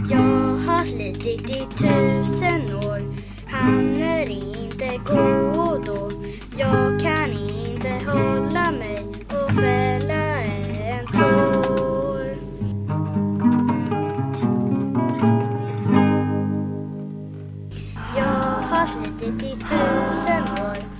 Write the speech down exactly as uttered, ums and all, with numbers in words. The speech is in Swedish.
Jag har slitit i tusen år, hinner inte gå då. Jag kan inte hålla mig och fälla en tår. Jag har slitit i tusen år,